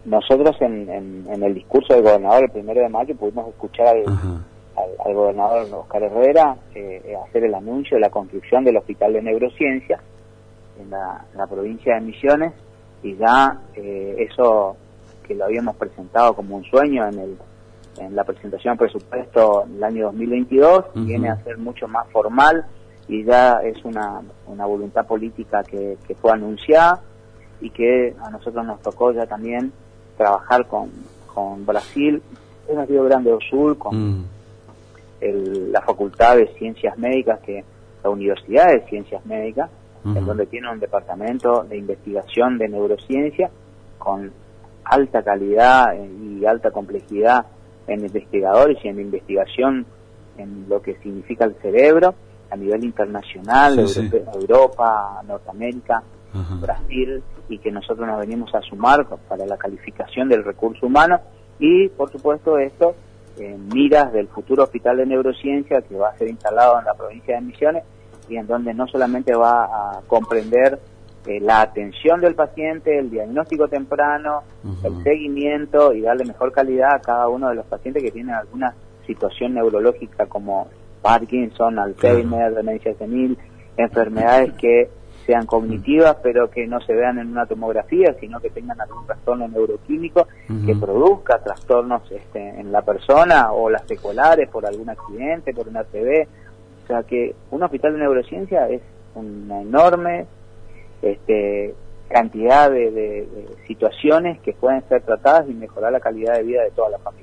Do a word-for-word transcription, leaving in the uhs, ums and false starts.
nosotros en, en, en el discurso del gobernador el primero de mayo pudimos escuchar al, al, al gobernador Oscar Herrera eh, hacer el anuncio de la construcción del Hospital de Neurociencia en la, en la provincia de Misiones, y ya eh, eso que lo habíamos presentado como un sueño en el en la presentación del presupuesto en el año dos mil veintidós, uh-huh. viene a ser mucho más formal, y ya es una, una voluntad política que, que fue anunciada, y que a nosotros nos tocó ya también trabajar con, con Brasil, en el Río Grande do Sul, con mm. el, la Facultad de Ciencias Médicas, que la Universidad de Ciencias Médicas, uh-huh. en donde tiene un departamento de investigación de neurociencia con alta calidad y alta complejidad en investigadores y en investigación en lo que significa el cerebro a nivel internacional, sí, Europe- sí. Europa, Norteamérica, uh-huh. Brasil, y que nosotros nos venimos a sumar para la calificación del recurso humano, y por supuesto esto en miras del futuro hospital de neurociencia que va a ser instalado en la provincia de Misiones, y en donde no solamente va a comprender eh, la atención del paciente, el diagnóstico temprano, uh-huh. el seguimiento, y darle mejor calidad a cada uno de los pacientes que tienen alguna situación neurológica como Parkinson, Alzheimer, uh-huh. demencia senil, enfermedades que sean cognitivas pero que no se vean en una tomografía, sino que tengan algún trastorno neuroquímico uh-huh. que produzca trastornos este, en la persona, o las secuelares por algún accidente, por un A C V. O sea que un hospital de neurociencia es una enorme este, cantidad de, de, de situaciones que pueden ser tratadas y mejorar la calidad de vida de toda la familia.